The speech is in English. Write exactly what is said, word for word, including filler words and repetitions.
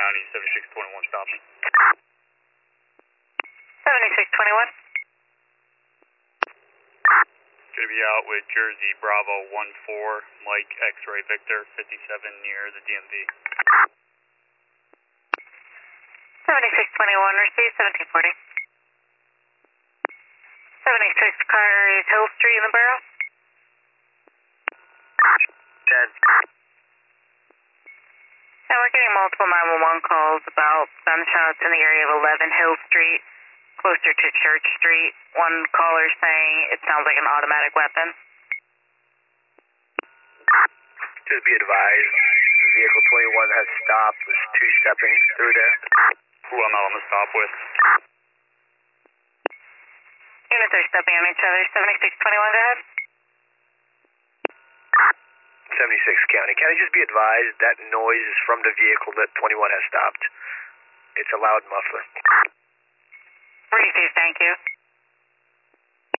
County, seventy-six twenty-one stopping. seventy-six twenty-one. Going to be out with Jersey Bravo one four, Mike X-Ray Victor, fifty-seven near the D M V. seventy-six twenty-one, received, seventeen forty. seventy-six car is Hill Street in the borough. ten. And we're getting multiple nine one one calls about gunshots in the area of eleven Hill Street, closer to Church Street. One caller saying it sounds like an automatic weapon. Just be advised, vehicle twenty-one has stopped, was two-stepping through there. Who I'm out on the stop with? Units are stepping on each other, seventy-six twenty-one, go ahead. seventy-six County. Can I just be advised that noise is from the vehicle that twenty-one has stopped? It's a loud muffler. Received, thank you.